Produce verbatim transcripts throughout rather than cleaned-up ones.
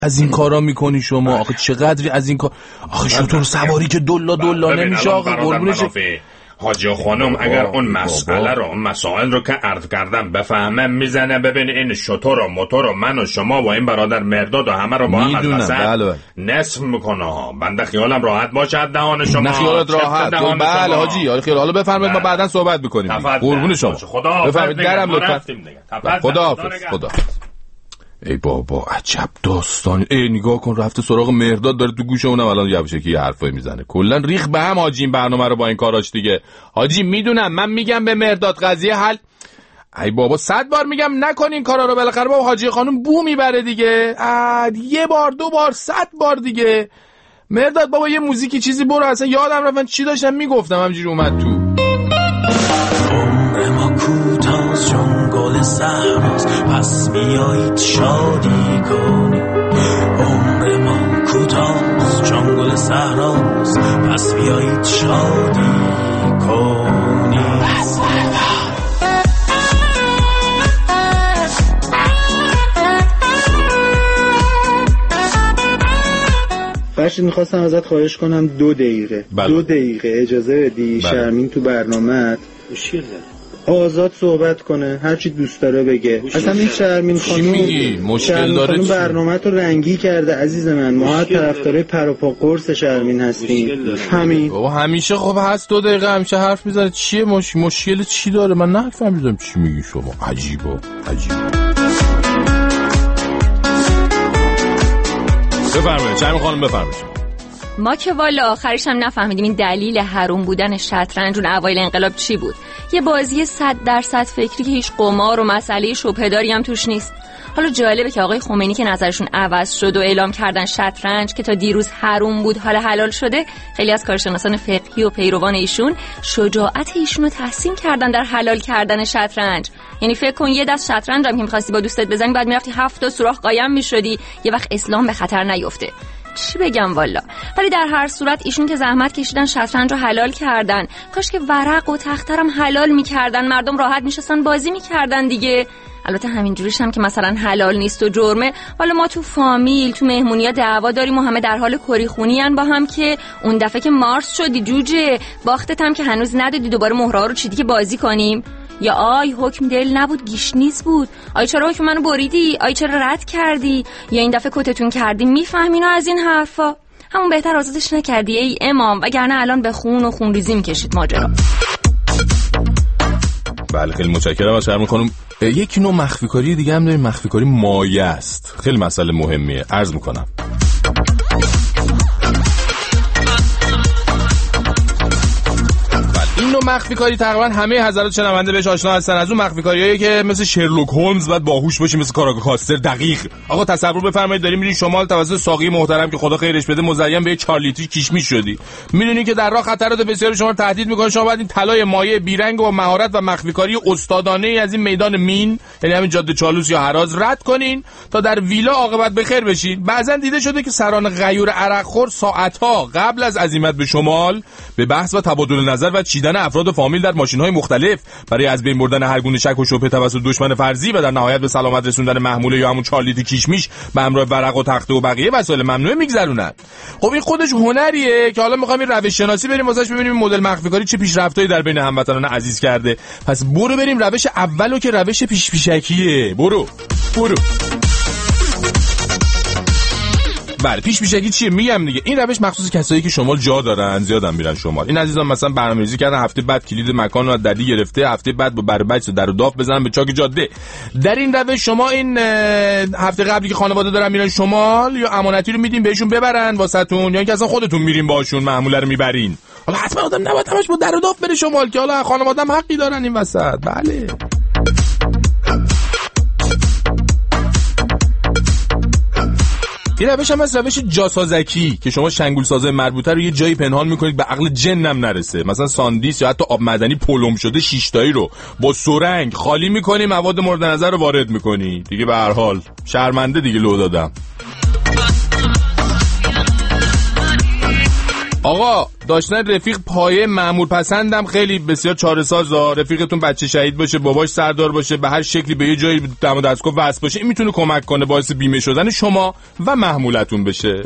از این کارا میکنی شما؟ آخه چقدری از این کار؟ آخه شطور سواری که دلا دلا نمیشه آقا قربونش. حاجی خانم اگر اون مسئله رو اون مسائل رو که عرض کردم بفهمه میزنه. ببین این شطور و موتور و من و شما و این برادر مرداد و همه رو با هم از وسط نصف میکنه ها. بنده خیالم راحت باشه دهان شما. نه خیالت راحت. بله حاجی حالا خیال حالا بفرمایید ما بعداً صحبت میکنیم. قربون شما. بفرمایید درم لطفا. خدا حافظ. خدا. ای بابا عجب داستانی. ای نگاه کن رفته سراغ مرداد داره تو گوش اونم الان یواشکی یه حرفایی میزنه. کلا ریخ به هم حاجی این برنامه رو با این کاراش دیگه. حاجی میدونم من میگم به مرداد قضیه حل. ای بابا صد بار میگم نکن این کارا رو بالاخره بابا حاجی خانم بو میبره دیگه. یه بار دو بار صد بار دیگه. مرداد بابا یه موزیکی چیزی برو اصلا یادم رفت چی داشتم میگفتم همینجوری اومد تو. عمر ما کوتاست جنگل صحراست پس بیایید شادی کنیم. عمر ما کوتاست جنگل صحراست پس بیایید شادی کنیم. فرشید میخواستم ازت خواهش کنم دو دقیقه بله. دو دقیقه اجازه بدی بله. شرمین تو برنامه‌ات مشکل داره آزاد صحبت کنه هر چی دوست داره بگه. اصلا این شرمین خانم مشکل داره خانم برنامه‌تو رنگی کرده عزیز من. ما طرفدارای پر و پا قرص شرمین هستیم. همین بابا همیشه خب هست دو دقیقه همیشه حرف میزنه. چیه مش... مشکل چی داره؟ من نفهمیدم چی میگی شما. عجیبه عجیبه. بفرمایید شرمین خانم بفرمایید. ما که والا آخرش هم نفهمیدیم این دلیل حروم بودن شطرنج اون اوایل انقلاب چی بود. یه بازی صد درصد فکری که هیچ قمار و مسئله شبهه‌داری هم توش نیست. حالا جالبه که آقای خمینی که نظرشون عوض شد و اعلام کردن شطرنج که تا دیروز حروم بود حالا حلال شده، خیلی از کارشناسان فقهی و پیروان ایشون شجاعت ایشون رو تحسین کردن در حلال کردن شطرنج. یعنی فکر کن یه دست شطرنج هم که می‌خواستی با دوستت بزنی بعد می‌رفتی هفت تا سوراخ قایم می‌شدی، یه وقت اسلام به خطر نیفته. چی بگم والا. ولی در هر صورت ایشون که زحمت کشیدن شطرنج رو حلال کردن، کاش که ورق و تخترم حلال می‌کردن، مردم راحت می‌شستن بازی می‌کردن دیگه. البته همینجوریش هم که مثلا حلال نیست و جرمه. حالا ما تو فامیل تو مهمونی‌ها دعوا داریم و همه در حال کریخونی ان با هم که اون دفعه که مارس شدی جوجه باختت هم که هنوز ندادی دوباره مهره‌ها رو چیدی که بازی کنیم. یا آی حکم دل نبود گیشنیز بود، آی چرا حکم منو بریدی، آی چرا رد کردی، یا این دفعه کتتون کردی. میفهمین از این حرفا؟ همون بهتر آزادش نکردی ای امام، وگرنه الان به خون و خونریزی میکشید ماجرا. بله خیلی متشکرم از شرمین خانم. یک نوع مخفی کاری دیگه هم داریم، مخفی کاری مایه است. خیلی مسئله مهمیه. عرض میکنم این نوع مخفی کاری تقریبا همه حضرات شنونده بهش آشنا هستن. از اون مخفی کاریایی که مثل شرلوک هولمز باید باهوش باشی، مثل کاراگا کاستر دقیق. آقا تصور بفرمایید داریم میرین شمال توسط ساقی محترم که خدا خیرش بده مزین به چهار لیتری کیشمیش شدی. میدونین که در راه خطرات بسیار شما رو تهدید میکنه. شما باید این طلای مایع بیرنگ و مهارت و مخفی کاری استادانه ای از این میدان مین، یعنی همین جاده چالوس یا هراز رد کنین تا در ویلا عاقبت بخیر بشین. بعضن دیده شده که سران غیور عرقخور ساعت‌ها قبل از عزیمت به شمال به بحث و تبادل نظر و چیدن افراد فامیل در ماشین‌های مختلف برای از بین بردن هر گونه شک و شبهه توسط دشمن فرضی و در نهایت به سلامت رسوندن محموله یا همون چهار لیتر کیشمیش به همراه ورق و تخته و بقیه وسایل ممنوعه میگذرونن. خب این خودش هنریه که حالا می‌خوایم روش شناسی بریم واسش ببینیم مدل مخفی کاری چه پیشرفتایی در بین هموطنان عزیز کرده. پس برو بریم روش اولو که روش پیش پیشکیه. برو برو بله پیش پیشگی چیه میگم دیگه. این روش مخصوص کسایی که شمال جا دارن زیادم میرن شمال. این عزیزان مثلا برنامه‌ریزی کردن هفته بعد کلید مکان رو از ددی گرفته، هفته بعد با بر بچه در و داف بزنن به چاک جاده. در این روش شما این هفته قبلی که خانواده دارن میرن شمال یا امانتی رو میدین بهشون ببرن واسهتون، یا اینکه اصلا خودتون میرین باشون محموله رو میبرین. حالا حتما آدم نباید همش با در و داف بره شمال که حالا خانواده هم حقی دارن این وسط. بله این روش هم از روش جاسازکی که شما شنگول سازه مربوطه رو یه جایی پنهان میکنید به عقل جنم نرسه. مثلا ساندیس یا حتی آب معدنی پلم شده شیشتایی رو با سرنگ خالی میکنی، مواد مورد نظر رو وارد میکنی دیگه. به هر حال شرمنده دیگه لو دادم. آقا داشتن رفیق پایه مأمور پسندم خیلی بسیار چاره سازه. رفیقتون بچه شهید باشه، باباش سردار باشه، به هر شکلی به یه جایی دم و دستگاه وصل باشه، این میتونه کمک کنه باعث بیمه شدن شما و محمولتون بشه.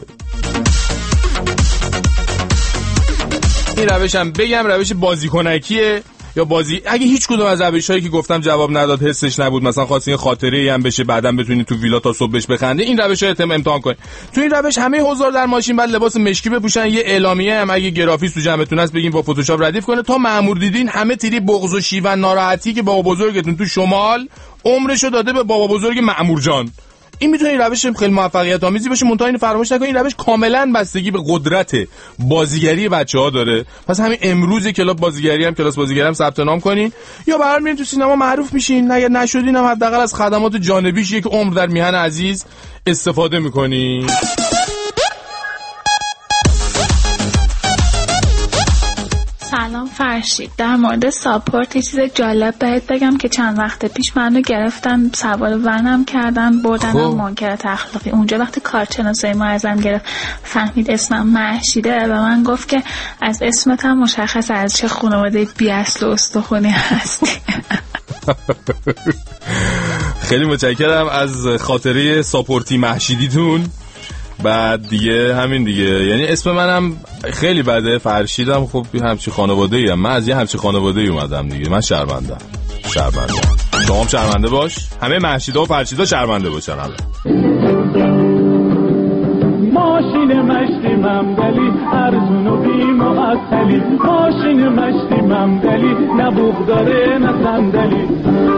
این روش هم بگم روش بازیکنکیه یا بازی، اگه هیچ کدوم از روشایی که گفتم جواب نداد، حسش نبود، مثلا خواستین خاطره‌ای هم بشه بعداً بتونید تو ویلا تا صبح بهش بخنده، این روشا رو امتحان کنید. تو این روش همه حضار در ماشین بعد لباس مشکی بپوشن، یه اعلامیه هم اگه گرافیک تو جمعتون هست بگین با فتوشاپ ردیف کنه تا مأمور دیدین همه تیری بغض و شیون ناراحتی که بابا بزرگتون تو شمال عمرشو داده به بابا بزرگ مأمور جان. این میتونه این روش خیلی موفقیت آمیزی باشه، منتها اینو فراموش نکنید این روش کاملا بستگی به قدرت بازیگری بچه‌ها داره. پس همین امروز کلاس بازیگری هم کلاس بازیگری هم ثبت نام کنین یا برای میرین تو سینما معروف میشین، اگه نشدین هم حداقل از خدمات جانبیش یک عمر در میهن عزیز استفاده میکنین. سلام فرشید، در مورد ساپورت یه چیز جالب بهت بگم که چند وقت پیش منو گرفتن سوار ونم کردن بردنم منکرات اخلاقی. اونجا وقتی کارشناسای ما ازم گرفت فهمید اسمم مهشیده و من گفت که از اسمت هم مشخص از چه خانواده بی اصل و استخونی هستی. خیلی متشکرم از خاطره ساپورتی مهشیدیتون. بعد دیگه همین دیگه، یعنی اسم منم خیلی بده، فرشیدم. خب همچی خانواده ایم، من از یه همچی خانواده ای اومدم دیگه. من شرمندم شرمنده شما هم شرمنده باش، همه مهشیدا و فرشیدا شرمنده باشن. حالا ماشین مشتی ممدلی ارزون و بی معطلی، ماشین مشتی ممدلی نه بوق داره نه صندلی.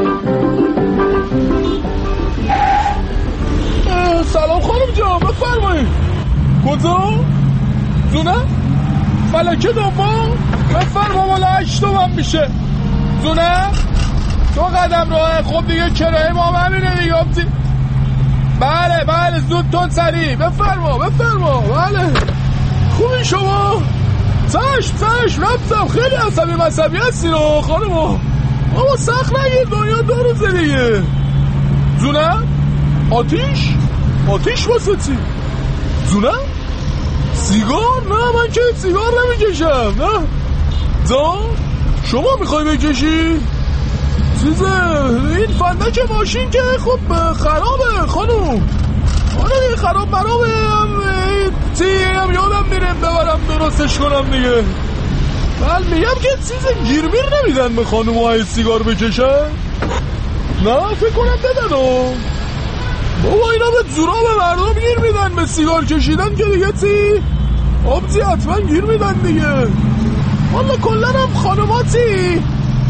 سلام خانم جان، بفرمایید. کجا؟ زونه؟ ملکه دوم؟ بفرما والا هشت تومن میشه. زونه؟ دو قدم راه. خب دیگه کرایه ما همینه دیگه. بله بله زود تون سریع. بفرما بفرما. بله خوبی شما؟ چشم چشم رفتم. خیلی عصبی مصبی هستی رو خانمو. بابا سخت نگیر، دنیا دو روزه دیگه. زونه؟ آتیش؟ آتیش واسه چی؟ زونه؟ سیگار؟ نه من که سیگار نمیکشم. نه جان شما میخوای بکشی؟ چیزه این فندک ماشین که خب خرابه خانوم. آره خراب مرابه هم چی هم یادم میرم ببرم درستش کنم دیگه. من میگم که چیز گیرمیر نمیدن به خانوم های سیگار بکشن؟ نه فکر کنم بدنم. بابا اینا به زورا به مردم گیر میدن، به سیگار کشیدن که دیگه چی؟ آبزی حتما گیر میدن دیگه. والا کلن هم خانماتی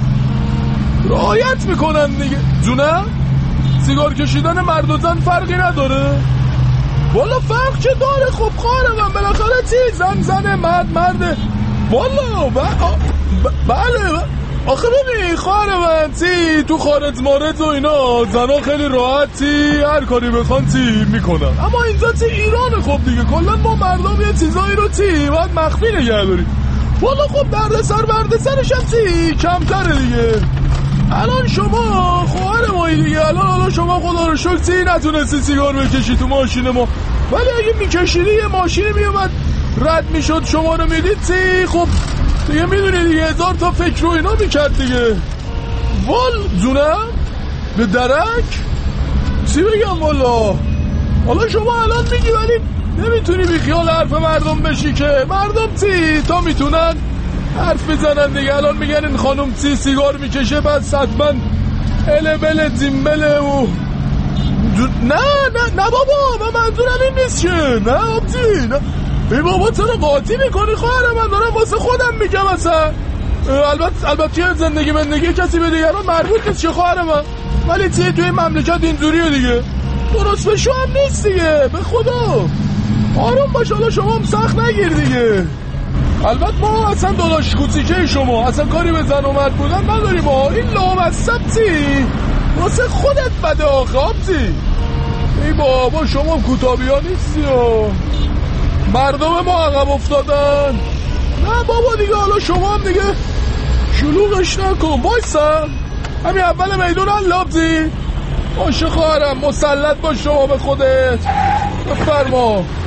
رعایت میکنن دیگه. جونه؟ سیگار کشیدن مرد و زن فرقی نداره؟ والا فرق که داره. خب خواهر من بالاخره چی؟ زن زنه مرد مرده. والا ب... بله آخه ببین خواهر من چی تو خارج مارد و اینا زنا خیلی راحتی هر کاری بخوان چی میکنن، اما اینجا چی ایرانه. خب دیگه کلا ما مردم یه چیزایی رو چی باید مخفی نگه داریم. والا خب درد سر برد سرش هم چی کمتره دیگه. الان شما خواهر مایی دیگه، الان الان شما خدا رو شکر چی نتونستی سیگار بکشی تو ماشین ما، ولی اگه میکشیدی یه ماشینی میومد رد میشد شما رو میدید چی خب دیگه میدونی دیگه هزار تا فکر رو اینا میکرد دیگه. وال جونه به درک چی بگم. والا حالا شما الان میگی ولی نمیتونی بی خیال حرف مردم بشی که مردم چی تا میتونن حرف بزنن دیگه. الان میگن این خانم چی سیگار میکشه بعد حتما اله بله زیمبله و نه نه نه بابا من منظورم این نیست که نه آبزی نه. ای بابا چرا قاطی میکنی خواهر من؟ دارم واسه خودم میگم اصلا. البته البته زندگی مندگی کسی به دیگران مربوط نیست چه خواهر من، ولی چیه توی مملکت اینجوریه دیگه. درست بشو هم نیست دیگه. به خدا آروم باش. حالا شما هم سخت نگیر دیگه. البته ما اصلا داداش کوچیکه شما اصلا کاری به زن و مرد بودن نداریم. ها این لامصب چی واسه خودت بده آخه آبزی. ای بابا شما کوتابی ها نیستی ها. مردم ما عقب افتادن. نه بابا دیگه حالا شما هم دیگه شلوغش نکن. وایسا همین اول میدون هم لابزی باشه خواهرم. مسلط باش شما به خودت. بفرما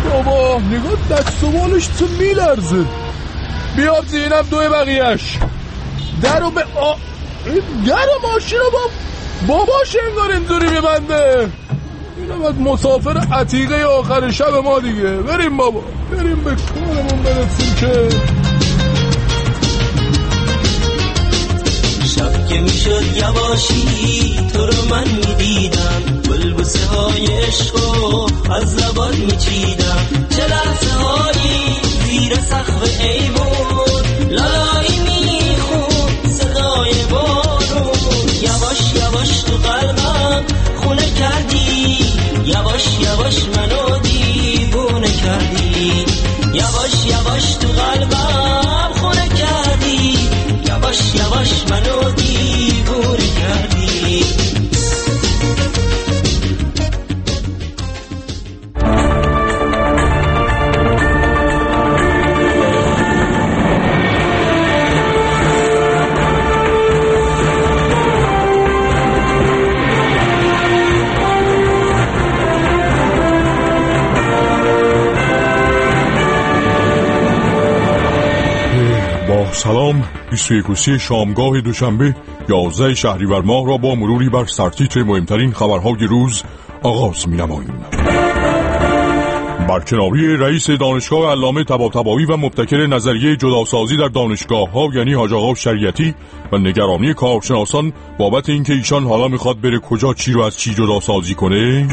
بابا نگاه دست و بالش تو میلرزه. بیاب زینم دوی بقیهش. درو به آ... در ماشین رو با باباش انگار اینطوری میبنده. اینم از مسافر عتیقه آخر شب ما دیگه. بریم بابا بریم به کارمون برسیم که شب که میشد یواشی تو رو من میدیدم، بلبوسه های عشقو از زبان میچیدم، چه لحظه هایی زیر سقف ایمون لالایی میخون صدای بارون، یواش یواش تو قلبم خونه کردی، یواش یواش منو دیوونه کردی، یواش یواش تو قلبم خونه کردی، یواش یواش منو دیوونه کردی. سلام. بیست و یکم شامگاه دوشنبه یازده شهریور ماه را با مروری بر سرتیتر مهمترین خبرهای روز آغاز می‌نماییم. برکناری رئیس دانشگاه علامه طباطبایی و مبتکر نظریه جداسازی در دانشگاه‌ها یعنی حاج آقا شریعتی و نگرانی کارشناسان بابت اینکه ایشان حالا میخواد بره کجا چی رو از چی جداسازی کنه.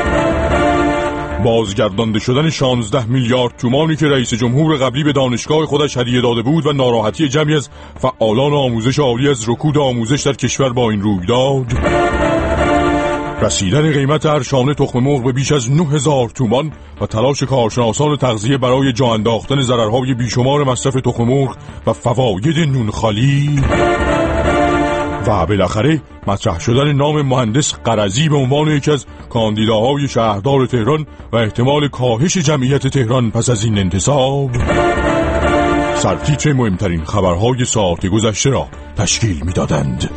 بازگردانده شدن شانزده میلیارد تومانی که رئیس جمهور قبلی به دانشگاه خودش هدیه داده بود و ناراحتی جمعی از فعالان آموزش عالی از رکود آموزش در کشور با این رویداد. رسیدن قیمت هر شانه تخم مرغ به بیش از نه هزار تومان و تلاش کارشناسان تغذیه برای جا انداختن ضررهای بیشمار مصرف تخم مرغ و فواید نون خالی. و بالاخره مطرح شدن نام مهندس قرضی به عنوان یکی از کاندیداهای شهردار تهران و احتمال کاهش جمعیت تهران پس از این انتصاب. سرتیتر مهمترین خبرهای ساعت گذشته را تشکیل می‌دادند.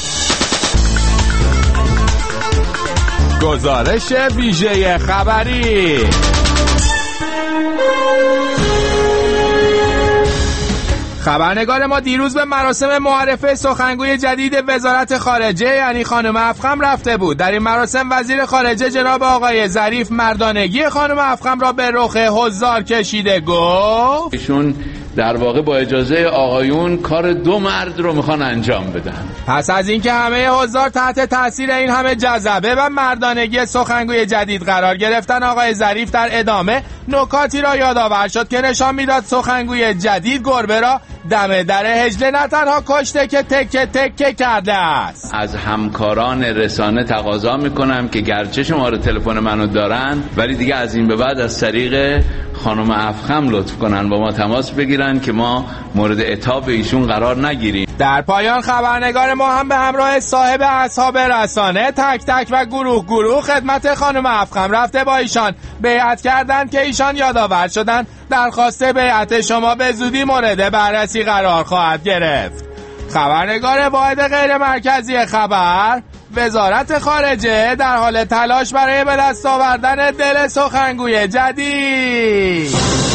گزارش ویژه خبری. خبرنگار ما دیروز به مراسم معرفه سخنگوی جدید وزارت خارجه یعنی خانم افخم رفته بود. در این مراسم وزیر خارجه جناب آقای ظریف مردانگی خانم افخم را به رخ حضار کشیده گفت ایشون در واقع با اجازه آقایون کار دو مرد رو میخوان انجام بدن. پس از اینکه همه حضار تحت تاثیر این همه جذبه و مردانگی سخنگوی جدید قرار گرفتن، آقای ظریف در ادامه نکاتی را یادآور شد که نشان میداد سخنگوی جدید گربه را دم در هجله نه تنها کشته که تکه تکه کرده است. از همکاران رسانه تقاضا میکنم که گرچه شماره تلفن منو دارن ولی دیگه از این به بعد از طریق خانم افخم لطف کنن با ما تماس بگیرن که ما مورد عتاب ایشون قرار نگیریم. در پایان خبرنگار ما هم به همراه صاحب اصحاب رسانه تک تک و گروه گروه خدمت خانم افخم رفته با ایشان بیعت کردن که ایشان یادآور شدن درخواست بیعت شما به زودی مورد بررسی قرار خواهد گرفت. خبرنگار واحد غیر مرکزی خبر، وزارت خارجه در حال تلاش برای به دست آوردن دل سخنگوی جدید.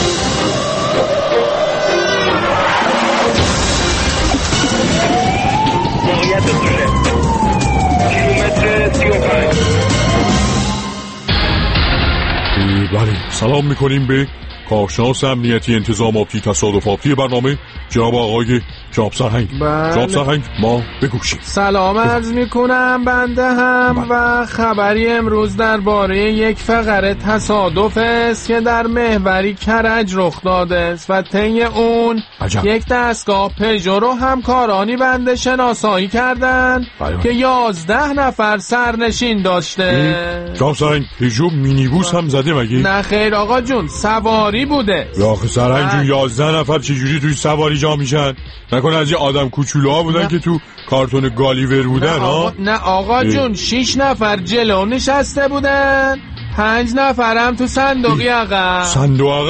بله، سلام میکنیم به کارشناس امنیتی انتظاماتی تصادفاتی برنامه جناب آقای جناب سرهنگ. بله. جناب سرهنگ ما بگوشیم. سلام عرض میکنم بنده هم. بله. و خبری امروز درباره یک فقره تصادف است که در محوری کرج رخ داده است و طی اون عجب. یک دستگاه پژو رو همکارانی بنده شناسایی کردن بله. که یازده نفر سرنشین داشته. جناب سرهنگ پژو مینیبوس هم زده مگه؟ نه خیر آقا جون، سواری بوده. یا آخه سرهنگ جون یازده نفر چجوری توی سواری جا میشن؟ نکنه از این آدم کوچولوها بودن نه. که تو کارتون گالیور بودن نه ها؟ آقا, نه آقا جون، شش نفر جلو نشسته بودن، پنج نفرم تو صندوقی عقب. صندوق عقب؟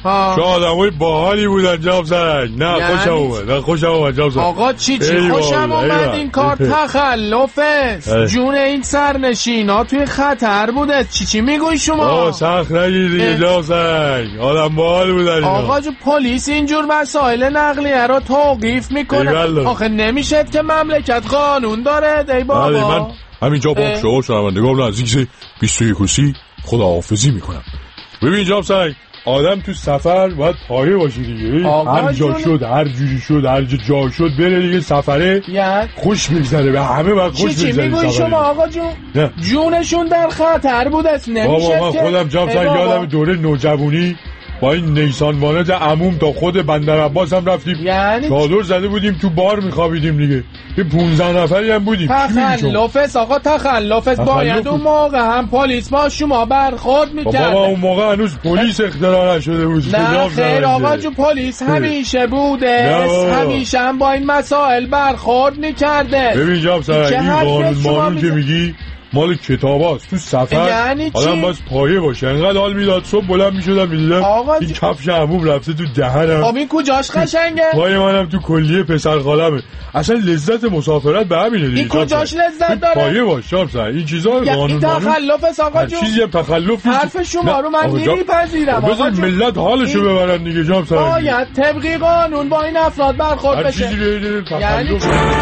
چه آدمای باحالی بودن جناب سنگ. نه یعنی... خوشم اومد نه خوشم اومد جناب سنگ. آقا چی چی خوشم اومد این کار تخلفه. جون این سرنشینا توی خطر بوده. چی چی میگوی شما؟ آقا سخت نگیر دیگه جناب سنگ. آدم باحال بودن اینا. آقا جو پلیس اینجور مسائل نقلیه رو توقیف میکنه. آخه نمیشه که مملکت قانون داره ای بابا. من همینجا با شما شنوندگان عزیز بیست و یکوسی خداحافظی میکنم. ببین جناب سنگ، آدم تو سفر باید پایه باشی دیگه. هر جا شد هر جوری شد هر جا جا شد بره دیگه سفره یه؟ خوش بگذره به همه باید خوش بگذره. چی چی میگوی شما آقا جون؟ نه. جونشون در خطر بود است نمیشه بابا من خودم جناب سنگ یادم دوره نوجوانی با این نیسان مانند عموم تا خود بندر عباس هم رفتیم. یعنی چادر زده بودیم تو بار میخوابیدیم دیگه. یه پونزده نفری هم بودیم. تخلفس آقا تخلفس. باید اون موقع هم پلیس با شما برخورد میکرد. بابا اون موقع هنوز پلیس اختراع نشده بود. نه خیر آقا جو پلیس همیشه بوده. همیشه هم با این مسائل برخورد میکرده. ببین جناب سنگ این قانون مانون که میگی مال کتاب هاست. تو سفر یعنی آدم باز پایه باشه. انقدر حال میداد صبح بلند میشدم میدیدم این کفش عموم رفته تو دهنم. خب این کجاش قشنگه؟ پای منم تو کلیه پسر خالمه. اصلا لذت مسافرت به همینه دیگه. این کجاش لذت داره؟ پایه باش شاب سن این چیزا قانون این تخلف آقا جون. چیزی هم تخلف نیست. حرف شما رو من نمیپذیرم آقا جون. ملت حالشو ببرن دیگه جاب سن. باید طبق قانون با این افراد برخورد بشه. هر چیزی تخلف.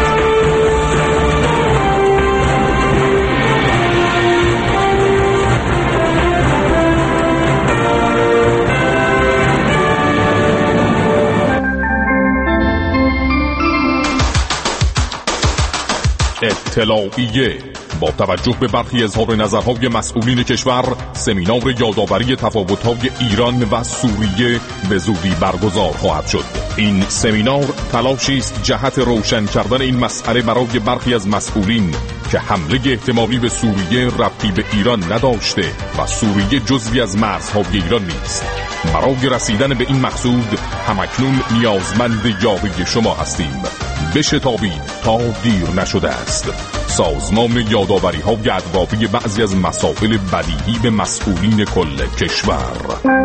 اطلاعیه با توجه به برخی اظهار نظرهای مسئولین کشور سمینار یادآوری تفاوت‌های ایران و سوریه به زودی برگزار خواهد شد. این سمینار تلاشی است جهت روشن کردن این مسئله برای برخی از مسئولین که حمله احتمالی به سوریه ربطی به ایران نداشته و سوریه جزوی از مرزهای ایران نیست. برای رسیدن به این مقصود همکنون نیازمند یاری شما هستیم. بشتابید تا دیر نشده است. سازمان یادآوری های ادواری بعضی از مسائل بدیهی به مسئولین کل کشور.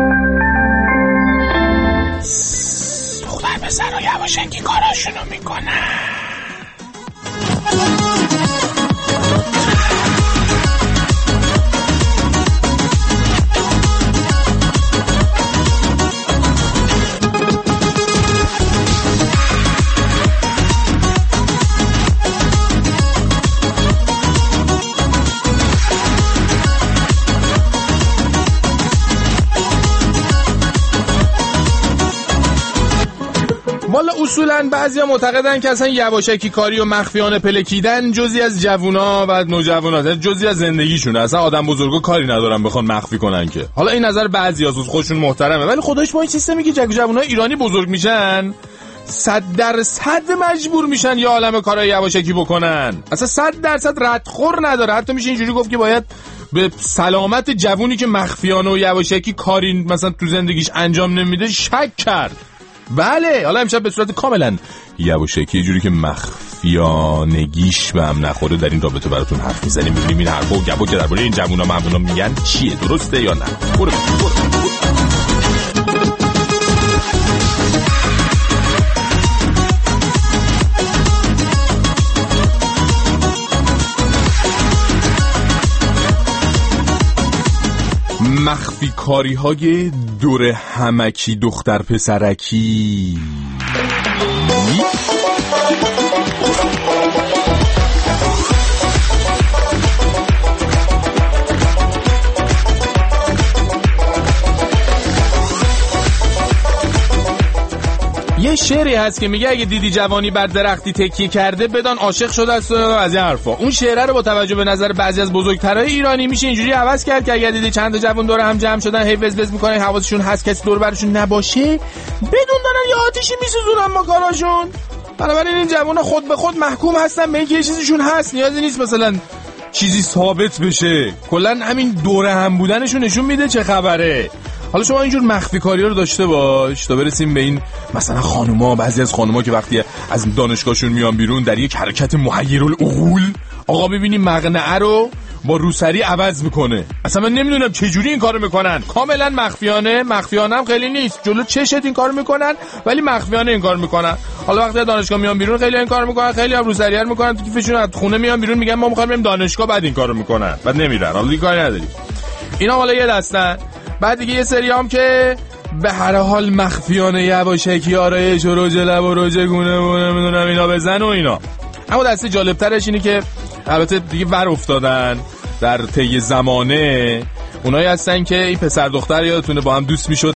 دختر پسر و یواشکی کاراشونو میکنن. والا اصولا بعضیا معتقدن که اصلا یواشکی کاری و مخفیانه پلکیدن جزئی از جوونا و نوجوانات، جزئی از زندگیشونه. اصلا آدم بزرگا کاری ندارن بخوان مخفی کنن که. حالا این نظر بعضیاست خودشون محترمه، ولی خودش با این سیستمی که جوونا ایرانی بزرگ میشن صد درصد مجبور میشن یه عالمه کارهای یواشکی بکنن. اصلا صد درصد ردخور نداره. حتی میشه اینجوری گفت که باید به سلامت جوونی که مخفیانه و یواشکی کاری مثلا تو زندگیش انجام نمیده شک کرد. بله حالا امشب به صورت کاملا یواشکی یه جوری که مخفیانگیش به هم نخوره در این رابطه براتون حرف میزنیم. میبینیم این حرفا و گپا که درباره این جوونا مردونا میگن چیه، درسته یا نه؟ برو برو مخفی کاری های دور همکی دختر پسرکی. یه شعری هست که میگه اگه دیدی جوانی بر درختی تکیه کرده بدان عاشق شده است از این حرفا. اون شعره رو با توجه به نظر بعضی از بزرگترهای ایرانی میشه اینجوری عوض کرد که اگه دیدی چند تا جوان دور هم جمع شدن هی وز وز میکنن حواسشون هست کسی دور برشون نباشه بدون دارن یه آتیشی میسوزونن با کاراشون. بنابراین این جوانا خود به خود محکوم هستن به اینکه یه چیزیشون هست، نیازی نیست مثلا چیزی ثابت بشه. کلا همین دور هم بودنشون نشون میده چه خبره. حالا شما اینجور مخفی کاری رو داشته باش تا برسیم به این مثلا خانوما، بعضی از خانوما که وقتی از دانشگاهشون میان بیرون در یک حرکت محیرالعقول آقا ببینیم مقنعه رو با روسری عوض میکنه. اصلا من نمیدونم چه جوری این کارو میکنن. کاملا مخفیانه، مخفیانه هم خیلی نیست، جلو چشت این کارو میکنن ولی مخفیانه این کارو میکنن. حالا وقتی دانشگاه میان بیرون خیلی این کارو میکنن، خیلی هم روسری میکنن تو کیفشون، از خونه میان بیرون میگن ما میخوایم بریم دانشگاه، بعد این کارو میکنن، بعد نمیرن. حالا دیگه کاری نداری. اینا حالا یه دستن. بعد دیگه یه سریام که به هر حال مخفیانه یواشکی آرایش و رژ لب و رژ گونه و نمیدونم اینا بزن و اینا. اما دسته جالبترش اینه که البته دیگه ور افتادن در طی زمانه، اونایی هستن که این پسر دختر یادتونه با هم دوست میشدن